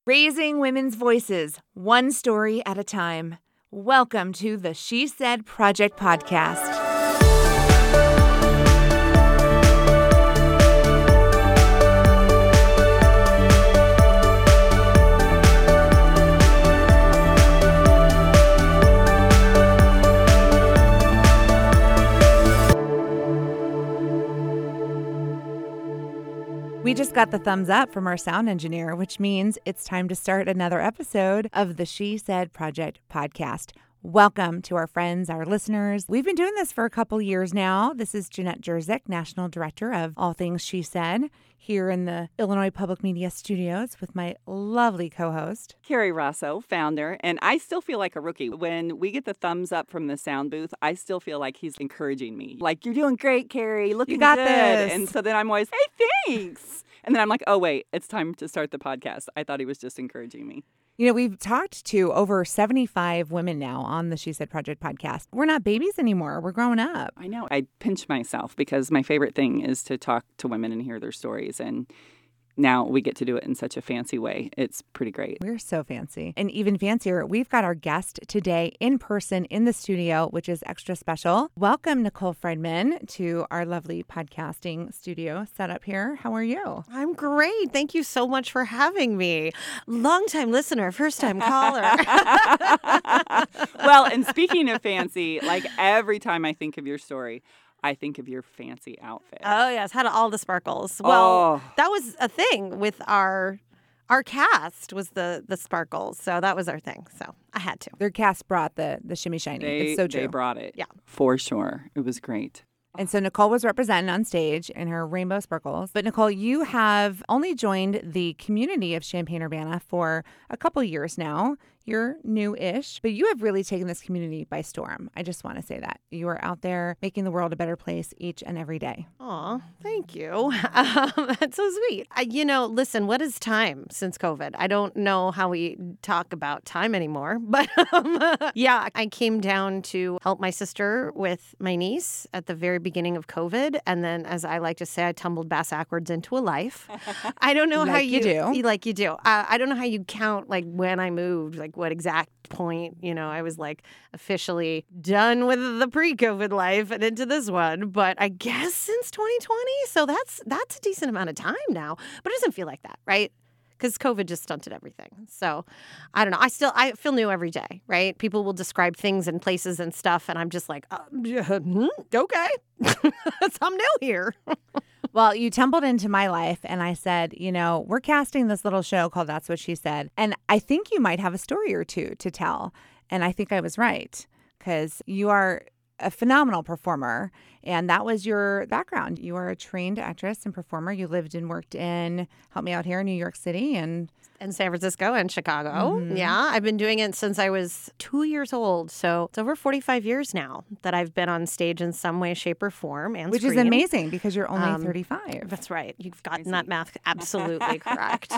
Raising women's voices, one story at a time. Welcome to the She Said Project podcast. We just got the thumbs up from our sound engineer, which means it's time to start another episode of the She Said Project podcast. Welcome to our friends, our listeners. We've been doing this for a couple years now. This is Jeanette Jerzyk, National Director of All Things She Said, here in the Illinois Public Media Studios with my lovely co-host, Carrie Rosso, founder, and I still feel like a rookie. When we get the thumbs up from the sound booth, I still feel like he's encouraging me. Like, you're doing great, Carrie, looking got good. this. And so then I'm always, hey, thanks. And then I'm like, oh, wait, it's time to start the podcast. I thought he was just encouraging me. You know, we've talked to over 75 women now on the She Said Project podcast. We're not babies anymore. We're growing up. I know. I pinch myself because my favorite thing is to talk to women and hear their stories. And now we get to do it in such a fancy way. It's pretty great. We're so fancy. And even fancier, we've got our guest today in person in the studio, which is extra special. Welcome, Nicole Friedman, to our lovely podcasting studio setup here. How are you? I'm great. Thank you so much for having me. Long-time listener, first-time caller. Well, and speaking of fancy, like every time I think of your story, I think of your fancy outfit. Oh, yes. Had all the sparkles. Well, that was a thing with our cast was the sparkles. So that was our thing. So I had to. Their cast brought the shimmy shiny. It's so true. They brought it. Yeah. For sure. It was great. And so Nicole was represented on stage in her rainbow sparkles. But Nicole, you have only joined the community of Champaign-Urbana for a couple years now. You're new-ish, but you have really taken this community by storm. I just want to say that. You are out there making the world a better place each and every day. Aw, thank you. That's so sweet. Listen, what is time since COVID? I don't know how we talk about time anymore, but yeah, I came down to help my sister with my niece at the very beginning of COVID. And then, as I like to say, I tumbled backwards into a life. I don't know how you do. Like you do. I don't know how you count like when I moved, like what exact point, I was like officially done with the pre-COVID life and into this one. But I guess since 2020. So that's a decent amount of time now. But it doesn't feel like that, right? Because COVID just stunted everything. So I don't know. I feel new every day, right? People will describe things and places and stuff. And I'm just like, okay, I'm new here. Well, you tumbled into my life and I said, we're casting this little show called That's What She Said. And I think you might have a story or two to tell. And I think I was right because you are a phenomenal performer. And that was your background. You are a trained actress and performer. You lived and worked in, help me out here, New York City and San Francisco and Chicago. Mm-hmm. Yeah, I've been doing it since I was 2 years old. So it's over 45 years now that I've been on stage in some way, shape, or form. And which screen. Is amazing because you're only 35. That's right. You've gotten that math absolutely correct.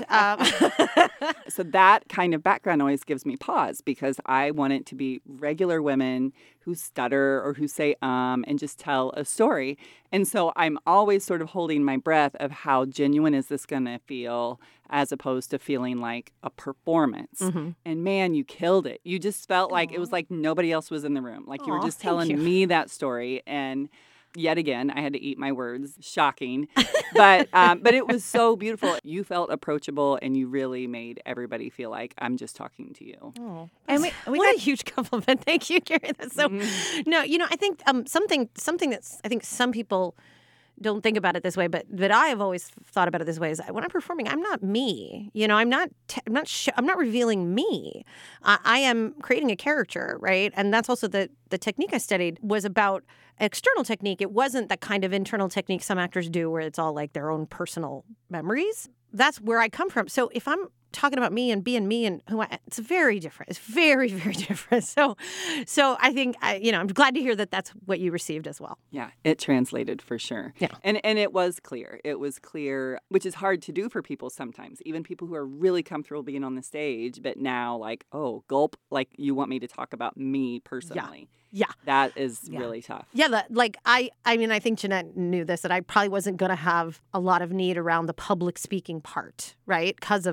So that kind of background always gives me pause because I want it to be regular women who stutter or who say and just tell a story. And so I'm always sort of holding my breath of how genuine is this going to feel as opposed to feeling like a performance. Mm-hmm. And man, you killed it. You just felt like it was like nobody else was in the room. Like you were just telling me that story. And yet again, I had to eat my words. Shocking. But it was so beautiful. You felt approachable and you really made everybody feel like I'm just talking to you. Oh. And we got a huge compliment. Thank you, Carrie. That's so No, I think something that's I think some people don't think about it this way, but I have always thought about it this way: is when I'm performing, I'm not me. I'm not revealing me. I am creating a character, right? And that's also the technique I studied was about external technique. It wasn't the kind of internal technique some actors do, where it's all like their own personal memories. That's where I come from. So if I'm talking about me and being me and it's very different. It's very, very different. So I think, I'm glad to hear that that's what you received as well. Yeah, it translated for sure. Yeah. And it was clear. It was clear, which is hard to do for people sometimes, even people who are really comfortable being on the stage, but now like, oh, gulp, like you want me to talk about me personally. Yeah. That is really tough. Yeah, I think Jeanette knew this, that I probably wasn't going to have a lot of need around the public speaking part, right? Because of my performance.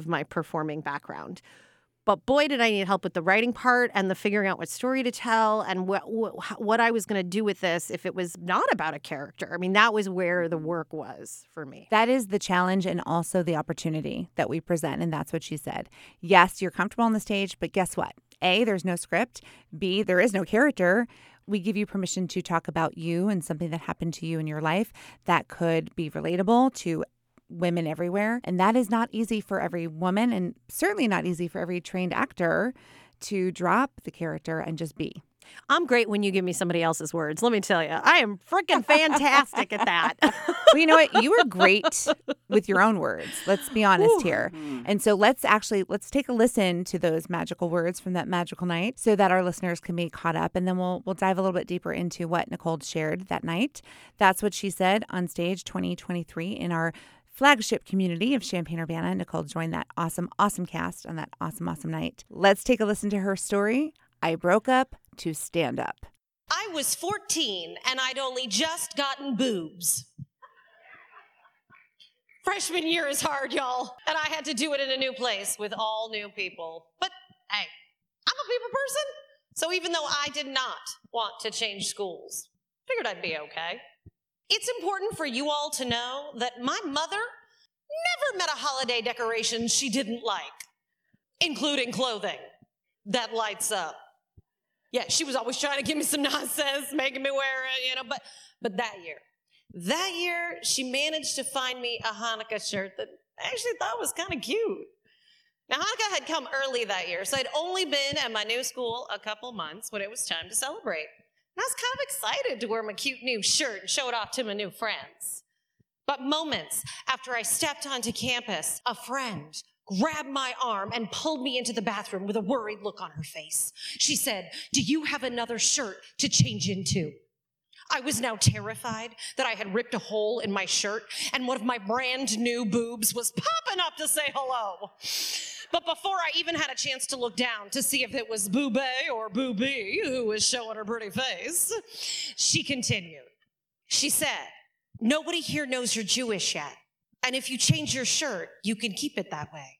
performing background. But boy, did I need help with the writing part and the figuring out what story to tell and what I was going to do with this if it was not about a character. I mean, that was where the work was for me. That is the challenge and also the opportunity that we present. And that's what she said. Yes, you're comfortable on the stage, but guess what? A, there's no script. B, there is no character. We give you permission to talk about you and something that happened to you in your life that could be relatable to women everywhere. And that is not easy for every woman, and certainly not easy for every trained actor to drop the character and just be. I'm great when you give me somebody else's words. Let me tell you, I am freaking fantastic at that. Well, you know what? You were great with your own words. Let's be honest here. And so let's take a listen to those magical words from that magical night so that our listeners can be caught up. And then we'll dive a little bit deeper into what Nicole shared that night. That's what she said on stage 2023 in our flagship community of Champaign-Urbana. Nicole joined that awesome cast on that awesome night. Let's take a listen to her story. I broke up to stand up. I was 14 and I'd only just gotten boobs. Freshman year is hard, y'all. And I had to do it in a new place with all new people. But hey, I'm a people person. So even though I did not want to change schools, figured I'd be okay. It's important for you all to know that my mother never met a holiday decoration she didn't like, including clothing that lights up. Yeah, she was always trying to give me some nonsense, making me wear it, but that year, she managed to find me a Hanukkah shirt that I actually thought was kind of cute. Now, Hanukkah had come early that year, so I'd only been at my new school a couple months when it was time to celebrate. And I was kind of excited to wear my cute new shirt and show it off to my new friends. But moments after I stepped onto campus, a friend grabbed my arm and pulled me into the bathroom with a worried look on her face. She said, "Do you have another shirt to change into?" I was now terrified that I had ripped a hole in my shirt and one of my brand new boobs was popping up to say hello. But before I even had a chance to look down to see if it was Boobay or Boobie who was showing her pretty face, she continued. She said, "Nobody here knows you're Jewish yet. And if you change your shirt, you can keep it that way."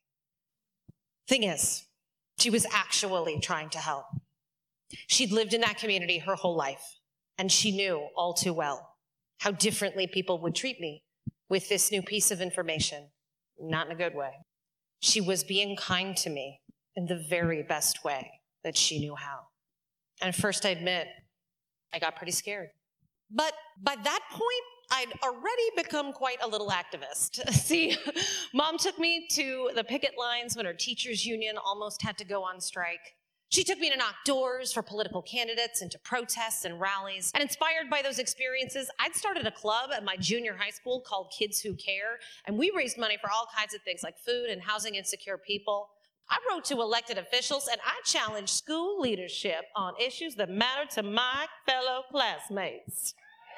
Thing is, she was actually trying to help. She'd lived in that community her whole life, and she knew all too well how differently people would treat me with this new piece of information, not in a good way. She was being kind to me in the very best way that she knew how. And first, I admit, I got pretty scared. But by that point, I'd already become quite a little activist. See, Mom took me to the picket lines when her teachers' union almost had to go on strike. She took me to knock doors for political candidates and to protests and rallies. And inspired by those experiences, I'd started a club at my junior high school called Kids Who Care, and we raised money for all kinds of things like food and housing insecure people. I wrote to elected officials, and I challenged school leadership on issues that matter to my fellow classmates.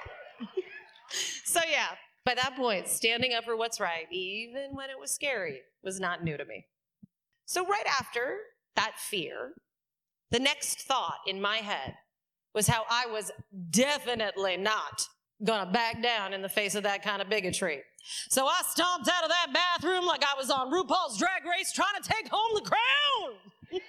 So yeah, by that point, standing up for what's right, even when it was scary, was not new to me. So right after that fear, the next thought in my head was how I was definitely not gonna back down in the face of that kind of bigotry. So I stomped out of that bathroom like I was on RuPaul's Drag Race trying to take home the crown.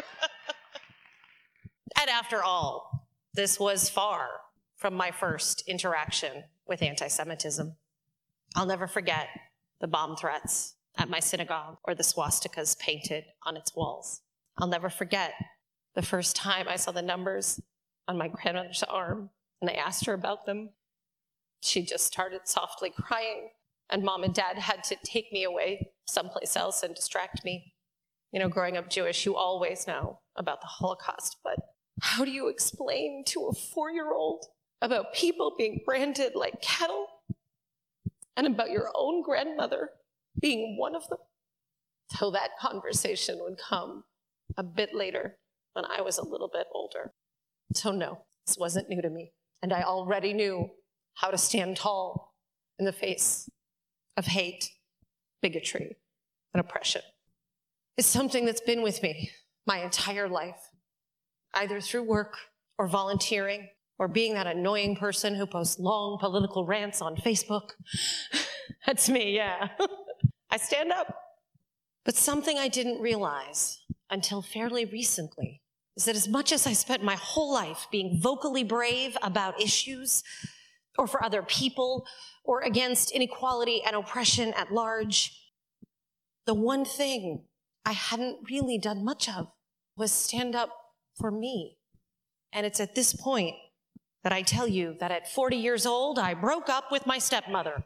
And after all, this was far from my first interaction with anti-Semitism. I'll never forget the bomb threats at my synagogue or the swastikas painted on its walls. I'll never forget the first time I saw the numbers on my grandmother's arm and I asked her about them. She just started softly crying, and Mom and Dad had to take me away someplace else and distract me. You know, growing up Jewish, you always know about the Holocaust, but how do you explain to a 4-year-old about people being branded like cattle and about your own grandmother being one of them? So that conversation would come a bit later when I was a little bit older. So no, this wasn't new to me. And I already knew how to stand tall in the face of hate, bigotry, and oppression. It's something that's been with me my entire life, either through work or volunteering or being that annoying person who posts long political rants on Facebook. That's me, yeah. I stand up But something I didn't realize until fairly recently is that as much as I spent my whole life being vocally brave about issues, or for other people, or against inequality and oppression at large, the one thing I hadn't really done much of was stand up for me. And it's at this point that I tell you that at 40 years old, I broke up with my stepmother.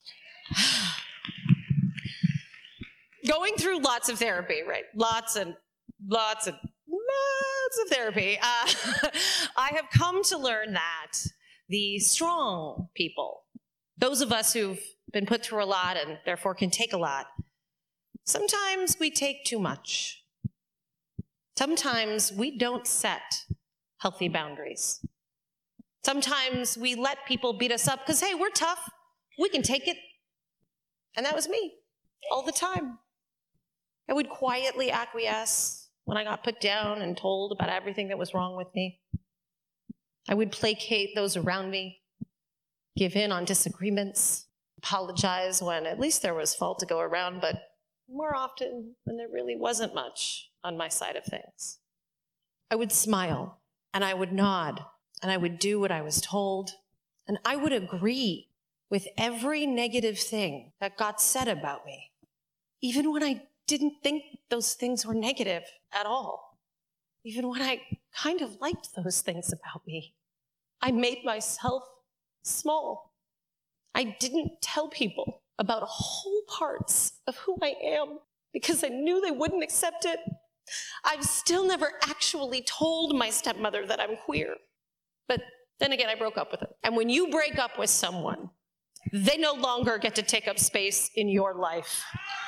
Going through lots of therapy, right? Lots of therapy. I have come to learn that the strong people, those of us who've been put through a lot and therefore can take a lot, sometimes we take too much. Sometimes we don't set healthy boundaries. Sometimes we let people beat us up because, hey, we're tough. We can take it. And that was me all the time. I would quietly acquiesce when I got put down and told about everything that was wrong with me. I would placate those around me, give in on disagreements, apologize when at least there was fault to go around, but more often when there really wasn't much on my side of things. I would smile, and I would nod, and I would do what I was told, and I would agree with every negative thing that got said about me, even when I didn't think those things were negative at all, even when I kind of liked those things about me. I made myself small. I didn't tell people about whole parts of who I am because I knew they wouldn't accept it. I've still never actually told my stepmother that I'm queer. But then again, I broke up with her. And when you break up with someone, they no longer get to take up space in your life.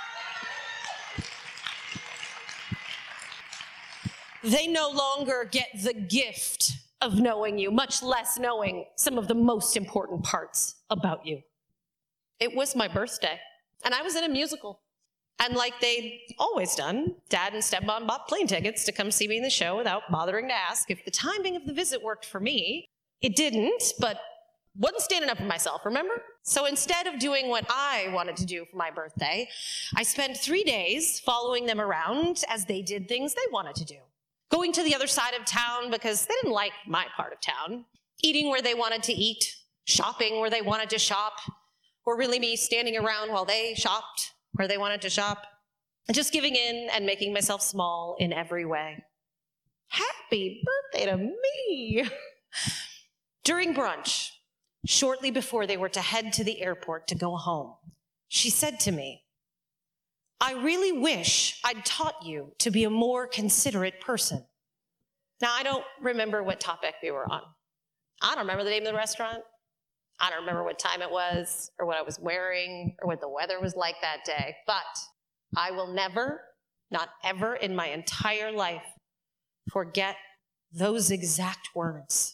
They no longer get the gift of knowing you, much less knowing some of the most important parts about you. It was my birthday, and I was in a musical. And like they'd always done, Dad and Stepmom bought plane tickets to come see me in the show without bothering to ask if the timing of the visit worked for me. It didn't, but wasn't standing up for myself, remember? So instead of doing what I wanted to do for my birthday, I spent 3 days following them around as they did things they wanted to do. Going to the other side of town because they didn't like my part of town, eating where they wanted to eat, shopping where they wanted to shop, or really me standing around while they shopped where they wanted to shop, and just giving in and making myself small in every way. Happy birthday to me! During brunch, shortly before they were to head to the airport to go home, she said to me, I really wish I'd taught you to be a more considerate person. Now, I don't remember what topic we were on. I don't remember the name of the restaurant. I don't remember what time it was, or what I was wearing, or what the weather was like that day. But I will never, not ever in my entire life, forget those exact words.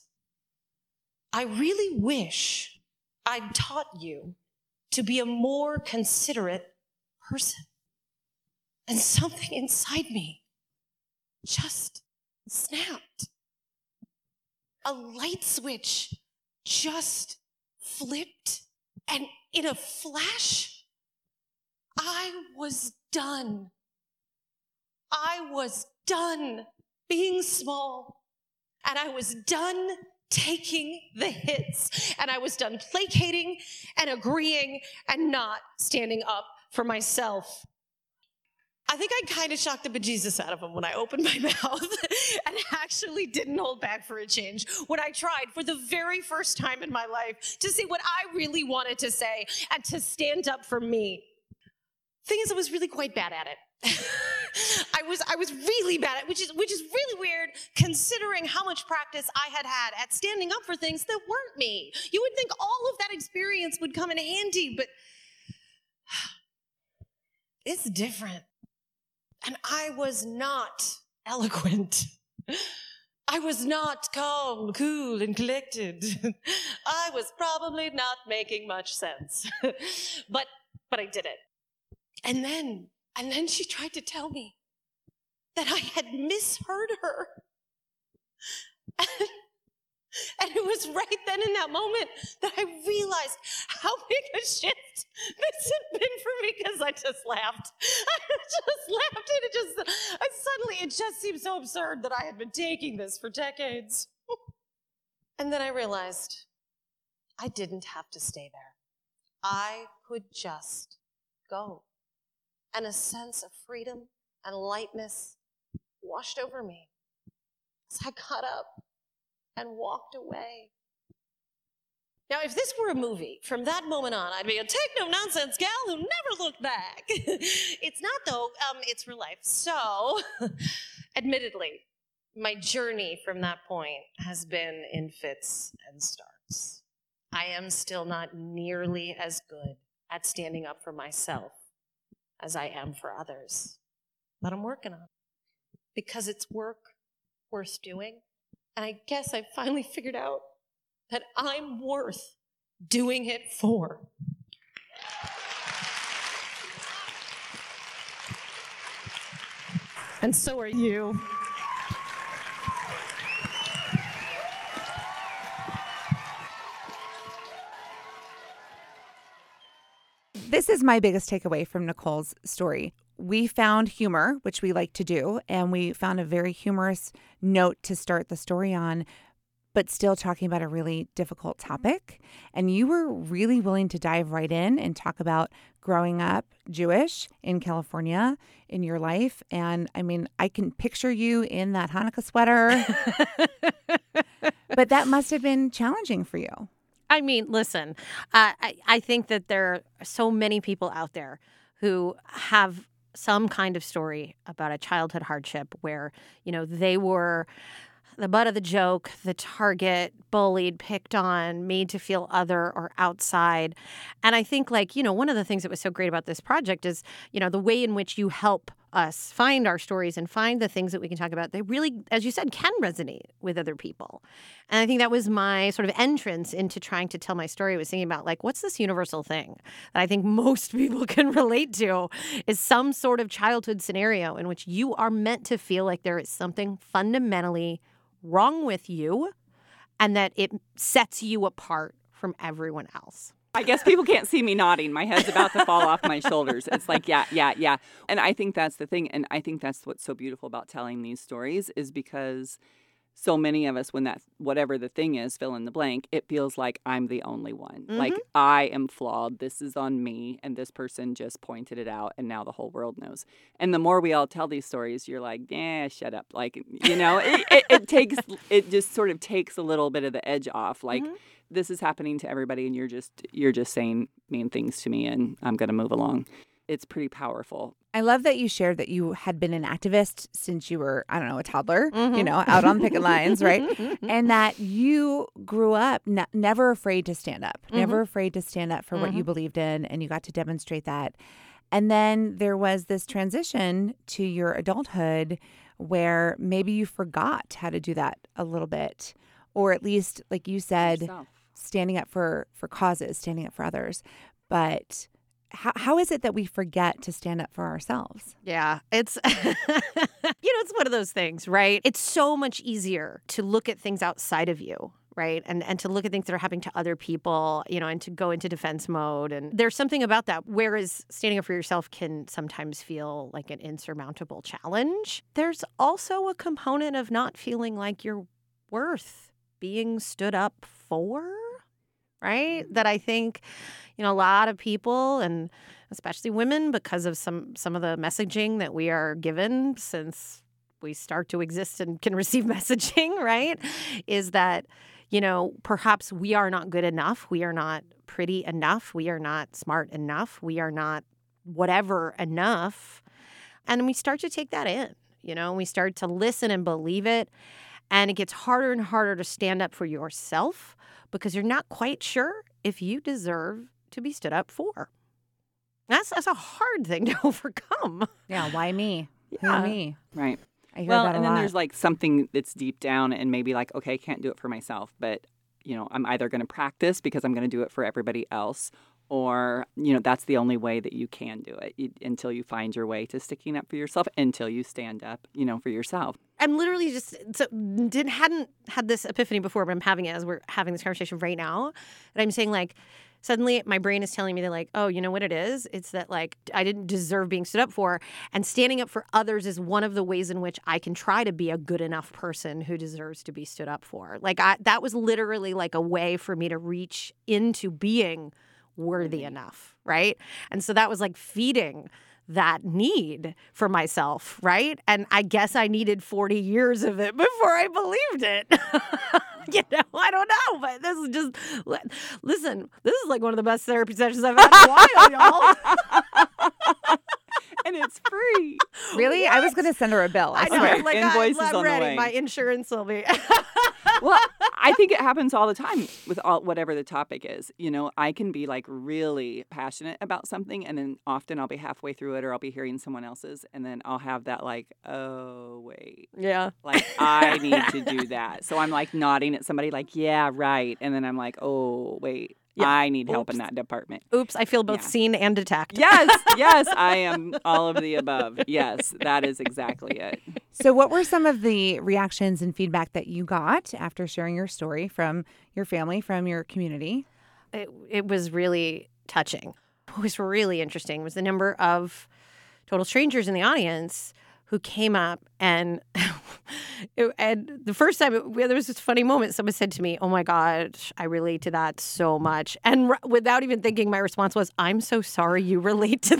I really wish I'd taught you to be a more considerate person. And something inside me just snapped. A light switch just flipped, and in a flash, I was done. I was done being small, and I was done taking the hits, and I was done placating and agreeing and not standing up for myself. I think I kind of shocked the bejesus out of him when I opened my mouth and actually didn't hold back for a change when I tried for the very first time in my life to say what I really wanted to say and to stand up for me. Thing is, I was really quite bad at it. I was really bad at it, which is really weird considering how much practice I had had at standing up for things that weren't me. You would think all of that experience would come in handy, but it's different. And I was not eloquent. I was not calm, cool, and collected. I was probably not making much sense. But I did it. And then she tried to tell me that I had misheard her. And it was right then in that moment that I realized how big a shift this had been for me, because I just laughed. I just laughed, and it just seemed so absurd that I had been taking this for decades. And then I realized I didn't have to stay there. I could just go. And a sense of freedom and lightness washed over me as I got up and walked away. Now, if this were a movie, from that moment on, I'd be a take-no-nonsense gal who never looked back. It's not, though. It's real life. So, admittedly, my journey from that point has been in fits and starts. I am still not nearly as good at standing up for myself as I am for others. But I'm working on it because it's work worth doing. And I guess I finally figured out that I'm worth doing it for. And so are you. This is my biggest takeaway from Nicole's story. We found humor, which we like to do, and we found a very humorous note to start the story on, but still talking about a really difficult topic. And you were really willing to dive right in and talk about growing up Jewish in California in your life. And I mean, I can picture you in that Hanukkah sweater, but that must have been challenging for you. I mean, listen, I think that there are so many people out there who have some kind of story about a childhood hardship where, you know, they were the butt of the joke, the target, bullied, picked on, made to feel other or outside. And I think, like, you know, one of the things that was so great about this project is, you know, the way in which you help us find our stories and find the things that we can talk about. They really, as you said, can resonate with other people. And I think that was my sort of entrance into trying to tell my story, was thinking about, like, what's this universal thing that I think most people can relate to is some sort of childhood scenario in which you are meant to feel like there is something fundamentally wrong with you and that it sets you apart from everyone else. I guess people can't see me nodding. My head's about to fall off my shoulders. It's like, yeah. And I think that's the thing. And I think that's what's so beautiful about telling these stories, is because so many of us, when that, whatever the thing is, fill in the blank, it feels like I'm the only one. Mm-hmm. Like, I am flawed. This is on me. And this person just pointed it out. And now the whole world knows. And the more we all tell these stories, you're like, yeah, shut up. Like, you know, it just sort of takes a little bit of the edge off. Like, this is happening to everybody, and you're just saying mean things to me, and I'm going to move along. It's pretty powerful. I love that you shared that you had been an activist since you were, I don't know, a toddler, you know, out on picket lines, right? And that you grew up never afraid to stand up, never afraid to stand up for what you believed in, and you got to demonstrate that. And then there was this transition to your adulthood where maybe you forgot how to do that a little bit, or at least, like you said, Yourself. standing up for causes, standing up for others. But how is it that we forget to stand up for ourselves? Yeah, it's, it's one of those things, right? It's so much easier to look at things outside of you, right? And to look at things that are happening to other people, you know, and to go into defense mode. And there's something about that. Whereas standing up for yourself can sometimes feel like an insurmountable challenge, there's also a component of not feeling like you're worth being stood up for, right? That I think, you know, a lot of people, and especially women, because of some of the messaging that we are given since we start to exist and can receive messaging, right? Is that, you know, perhaps we are not good enough. We are not pretty enough. We are not smart enough. We are not whatever enough. And we start to take that in, you know, and we start to listen and believe it. And it gets harder and harder to stand up for yourself because you're not quite sure if you deserve to be stood up for. That's a hard thing to overcome. Yeah, why me? Yeah. Who me? Right. I hear Well, that a and then lot. there's like something that's deep down and maybe like, okay, I can't do it for myself, but, you know, I'm either going to practice because I'm going to do it for everybody else, or, that's the only way that you can do it until you find your way to sticking up for yourself, until you stand up, for yourself. I'm literally hadn't had this epiphany before, but I'm having it as we're having this conversation right now. And I'm saying, like, suddenly my brain is telling me that, like, oh, you know what it is? It's that, like, I didn't deserve being stood up for. And standing up for others is one of the ways in which I can try to be a good enough person who deserves to be stood up for. Like, that was literally like a way for me to reach into being worthy enough, right? And so that was like feeding that need for myself, right? And I guess I needed 40 years of it before I believed it. I don't know, but this is just, listen, this is like one of the best therapy sessions I've had in a while, y'all. And it's free. Really? What? I was going to send her a bill. I know, swear. like, Invoices I'm on the ready. way. My insurance will be. Well, I think it happens all the time with whatever the topic is. I can be like really passionate about something, and then often I'll be halfway through it, or I'll be hearing someone else's, and then I'll have that like, oh, wait. Yeah. Like, I need to do that. So I'm like nodding at somebody like, yeah, right. And then I'm like, oh, wait. Yeah. I need help Oops. in that department. Oops, I feel both Yeah. seen and attacked. Yes, I am all of the above. Yes, that is exactly it. So what were some of the reactions and feedback that you got after sharing your story from your family, from your community? It was really touching. What was really interesting was the number of total strangers in the audience who came up and the first time there was this funny moment. Someone said to me, "Oh my gosh, I relate to that so much." And without even thinking, my response was, "I'm so sorry you relate to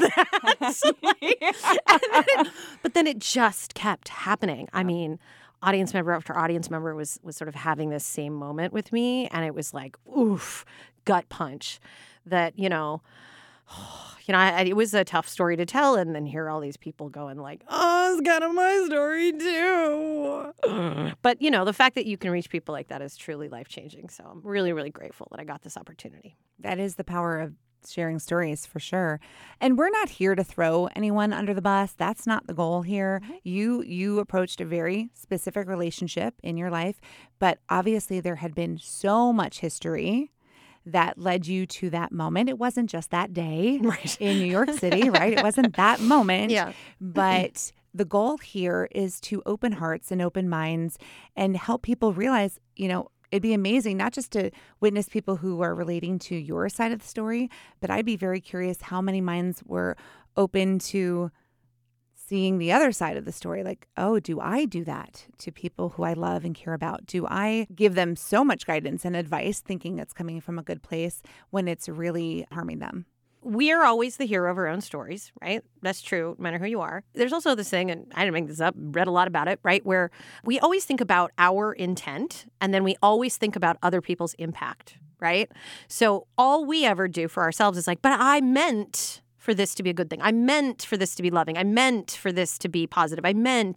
that." But then it just kept happening. I mean, audience member after audience member was sort of having this same moment with me. And it was like, oof, gut punch that, it was a tough story to tell, and then hear all these people going like, oh, it's kind of my story too. But, the fact that you can reach people like that is truly life-changing. So I'm really, really grateful that I got this opportunity. That is the power of sharing stories, for sure. And we're not here to throw anyone under the bus. That's not the goal here. You approached a very specific relationship in your life, but obviously there had been so much history that led you to that moment. It wasn't just that day in New York City, right? It wasn't that moment. Yeah. But the goal here is to open hearts and open minds and help people realize, it'd be amazing not just to witness people who are relating to your side of the story, but I'd be very curious how many minds were open to seeing the other side of the story. Like, oh, do I do that to people who I love and care about? Do I give them so much guidance and advice thinking it's coming from a good place when it's really harming them? We are always the hero of our own stories, right? That's true, no matter who you are. There's also this thing, and I didn't make this up, read a lot about it, right? Where we always think about our intent, and then we always think about other people's impact, right? So all we ever do for ourselves is like, but I meant for this to be a good thing. I meant for this to be loving. I meant for this to be positive. I meant.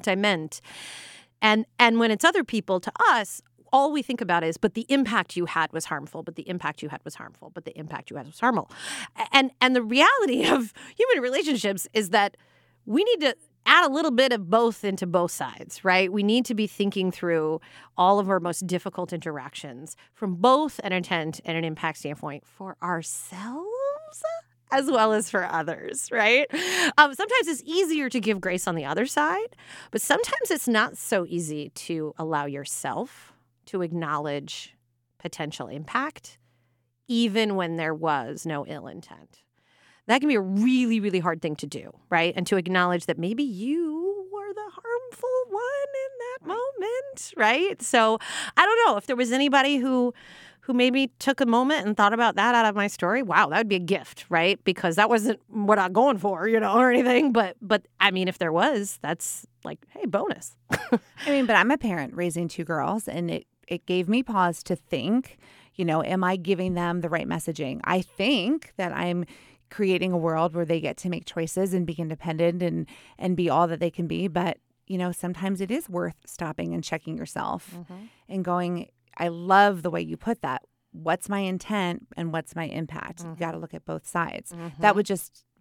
And when it's other people, to us, all we think about is, but the impact you had was harmful, but the impact you had was harmful, but the impact you had was harmful. And the reality of human relationships is that we need to add a little bit of both into both sides, right? We need to be thinking through all of our most difficult interactions from both an intent and an impact standpoint for ourselves as well as for others, right? Sometimes it's easier to give grace on the other side, but sometimes it's not so easy to allow yourself to acknowledge potential impact, even when there was no ill intent. That can be a really, really hard thing to do, right? And to acknowledge that maybe you were the harmful one in that moment, right? So I don't know if there was anybody who maybe took a moment and thought about that out of my story. Wow, that would be a gift, right? Because that wasn't what I'm going for, or anything. But I mean, if there was, that's like, hey, bonus. But I'm a parent raising two girls, and it gave me pause to think, am I giving them the right messaging? I think that I'm creating a world where they get to make choices and be independent and be all that they can be. But, sometimes it is worth stopping and checking yourself and going, I love the way you put that. What's my intent and what's my impact? You got to look at both sides. That would just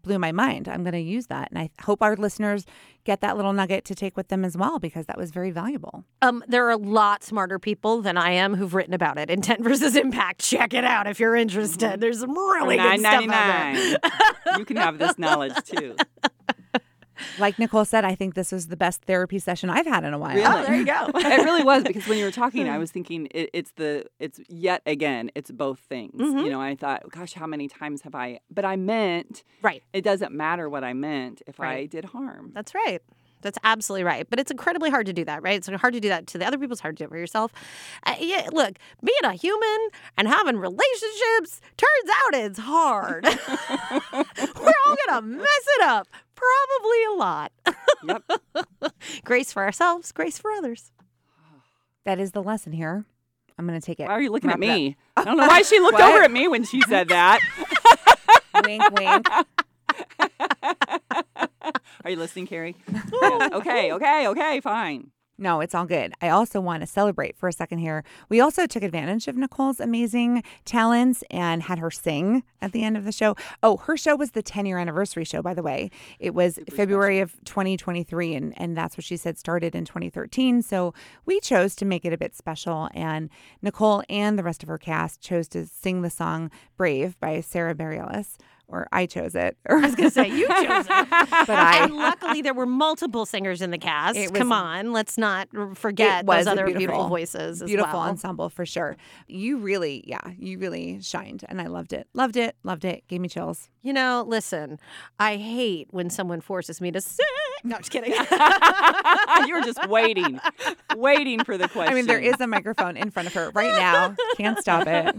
blew my mind. I'm going to use that. And I hope our listeners get that little nugget to take with them as well, because that was very valuable. There are a lot smarter people than I am who've written about it. Intent versus impact. Check it out if you're interested. There's some really good stuff out there. You can have this knowledge too. Like Nicole said, I think this was the best therapy session I've had in a while. Really? Oh, there you go. It really was, because when you were talking, I was thinking it's yet again, it's both things. You know, I thought, gosh, how many times have I, but I meant, Right. it doesn't matter what I meant if I Right. did harm. That's right. That's absolutely right. But it's incredibly hard to do that, right? It's hard to do that to the other people. It's hard to do it for yourself. Yeah, look, being a human and having relationships, turns out it's hard. We're all going to mess it up. Probably a lot. Yep. Grace for ourselves, grace for others. That is the lesson here. I'm going to take it. Why are you looking at Wrap it up. me? I don't know why she looked over at me when she said that. Wink, wink. Are you listening, Carrie? Yeah. Okay, fine. No, it's all good. I also want to celebrate for a second here. We also took advantage of Nicole's amazing talents and had her sing at the end of the show. Oh, her show was the 10-year anniversary show, by the way. It was February of 2023, and that's what she said started in 2013. So we chose to make it a bit special, and Nicole and the rest of her cast chose to sing the song Brave by Sarah Bareilles. Or I chose it. I was going to say, you chose it. But I... And luckily, there were multiple singers in the cast. It was- Come on, let's not forget It was those a other beautiful- beautiful voices as Beautiful well. ensemble for sure. You really shined, and I loved it. Loved it. Gave me chills. You know, listen, I hate when someone forces me to sing. No, just kidding. You were just waiting for the question. I mean, there is a microphone in front of her right now. Can't stop it.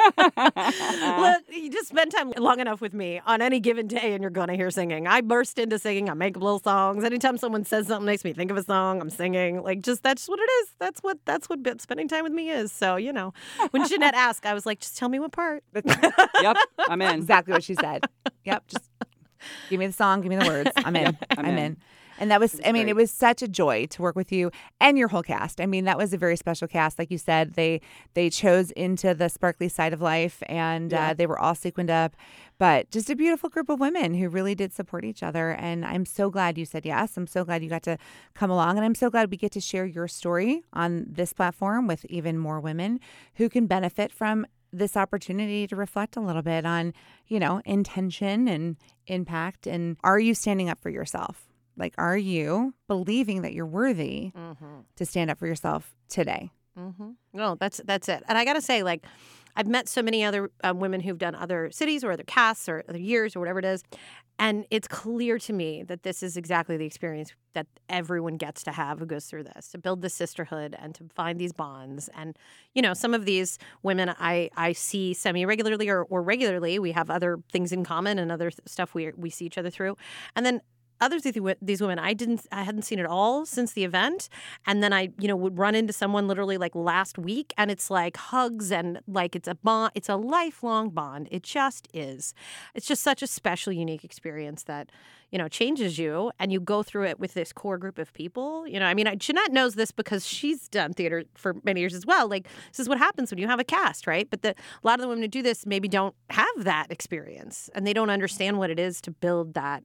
Look, you just spend time long enough with me on any given day and you're going to hear singing. I burst into singing. I make up little songs. Anytime someone says something makes me think of a song, I'm singing. Like, that's what it is. That's what spending time with me is. So, you know, when Jeanette asked, I was like, just tell me what part. Yep, I'm in. Exactly what she said. Yep. Just give me the song. Give me the words. I'm in. I'm in. And that was, great. it was such a joy to work with you and your whole cast. I mean, that was a very special cast. Like you said, they chose into the sparkly side of life, and they were all sequined up. But just a beautiful group of women who really did support each other. And I'm so glad you said yes. I'm so glad you got to come along. And I'm so glad we get to share your story on this platform with even more women who can benefit from this opportunity to reflect a little bit on, you know, intention and impact. And are you standing up for yourself? Like, are you believing that you're worthy to stand up for yourself today? No, that's it. And I got to say, like, I've met so many other women who've done other cities or other casts or other years or whatever it is. And it's clear to me that this is exactly the experience that everyone gets to have who goes through this, to build this sisterhood and to find these bonds. And, you know, some of these women I see semi-regularly or regularly. We have other things in common and other stuff we see each other through. And then others of these women, I hadn't seen at all since the event. And then I, you know, would run into someone literally like last week, and it's like hugs and like it's a bond. It's a lifelong bond. It just is. It's just such a special, unique experience that, you know, changes you, and you go through it with this core group of people. You know, I mean, Jeanette knows this because she's done theater for many years as well. Like, this is what happens when you have a cast, right? But a lot of the women who do this maybe don't have that experience, and they don't understand what it is to build that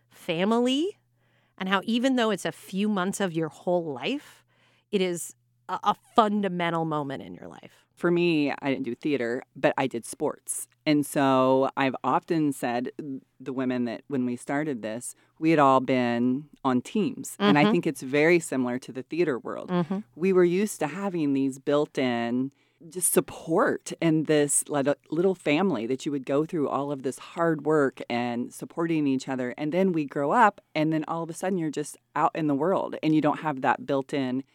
family, and how even though it's a few months of your whole life, it is a fundamental moment in your life. For me, I didn't do theater, but I did sports. And so I've often said, the women that when we started this, we had all been on teams. And I think it's very similar to the theater world. We were used to having these built-in just support and this little family that you would go through all of this hard work and supporting each other. And then we grow up, and then all of a sudden you're just out in the world and you don't have that built-in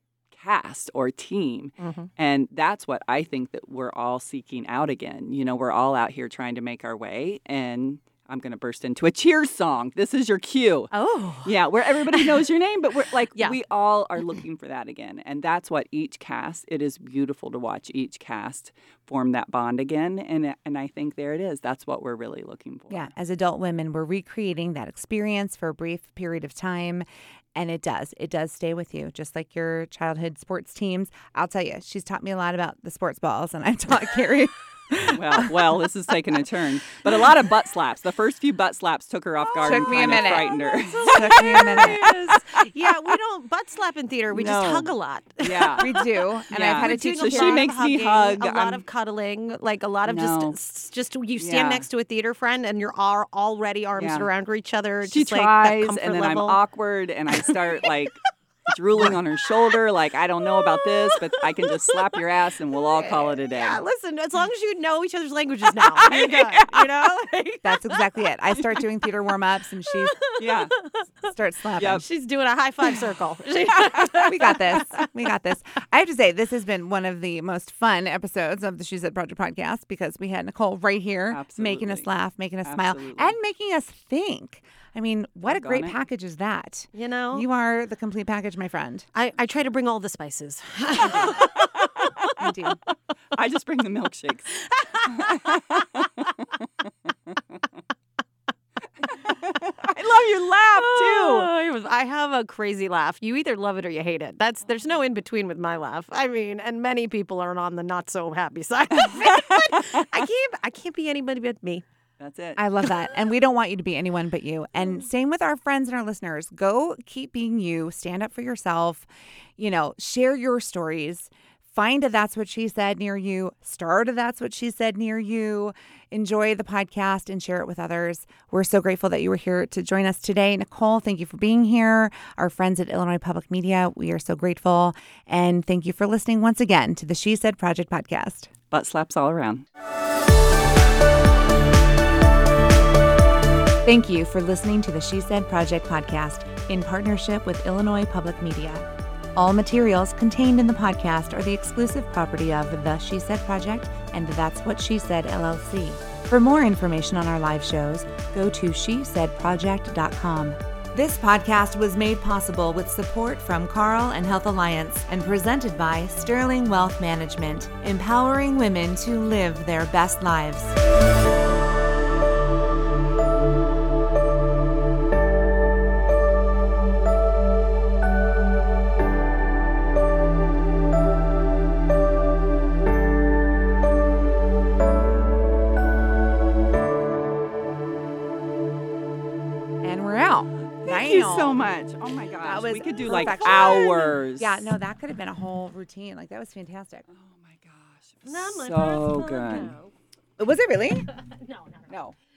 cast or team. And that's what I think that we're all seeking out again. You know, we're all out here trying to make our way, and I'm going to burst into a Cheers song. This is your cue. Oh. Yeah, where everybody knows your name, but we're like, Yeah. we all are looking for that again. And that's what each cast, it is beautiful to watch each cast form that bond again. And I think there it is. That's what we're really looking for. Yeah, as adult women, we're recreating that experience for a brief period of time. And it does stay with you, just like your childhood sports teams. I'll tell you, she's taught me a lot about the sports balls, and I've taught Carrie Well, this is taking a turn. But a lot of butt slaps. The first few butt slaps took her off guard Took and me a kind of minute. frightened her. Took me a minute. Yeah, we don't butt slap in theater. We just No. hug a lot. Yeah. We do, and Yeah. I've had to We're teach doing a So lot she of makes me hugging, hug. a lot I'm- of cuddling, like a lot of No. just you stand Yeah. next to a theater friend and you're already arms Yeah. around each other. She just like that tries, comfort and then level. I'm awkward, and I start like drooling on her shoulder, like, I don't know about this, but I can just slap your ass, and we'll all call it a day. Yeah, listen, as long as you know each other's languages now, you're good. You know? That's exactly it. I start doing theater warm-ups, and she Yeah. starts slapping. Yep. She's doing a high five circle. We got this. We got this. I have to say, this has been one of the most fun episodes of the She Said Project podcast because we had Nicole right here making us Absolutely. laugh, making us smile, Absolutely. and making us think. I mean, what a great Doggone it. package is that? You know? You are the complete package, my friend. I try to bring all the spices. You do. I just bring the milkshakes. I love your laugh, too. I have a crazy laugh. You either love it or you hate it. There's no in between with my laugh. I mean, and many people are on the not so happy side of it. But I can't be anybody but me. That's it. I love that. And we don't want you to be anyone but you. And same with our friends and our listeners. Go keep being you. Stand up for yourself. You know, share your stories. Find a That's What She Said near you. Start a That's What She Said near you. Enjoy the podcast and share it with others. We're so grateful that you were here to join us today. Nicole, thank you for being here. Our friends at Illinois Public Media, we are so grateful. And thank you for listening once again to the She Said Project podcast. Butt slaps all around. Thank you for listening to the She Said Project podcast in partnership with Illinois Public Media. All materials contained in the podcast are the exclusive property of the She Said Project and That's What She Said LLC. For more information on our live shows, go to shesaidproject.com. This podcast was made possible with support from Carl and Health Alliance and presented by Sterling Wealth Management, empowering women to live their best lives. And we're out. Thank you so much. Oh, my gosh. That was We could do like perfection. hours. Yeah, no, that could have been a whole routine. Like, that was fantastic. Oh, my gosh. It was so good. Was it really? No. No.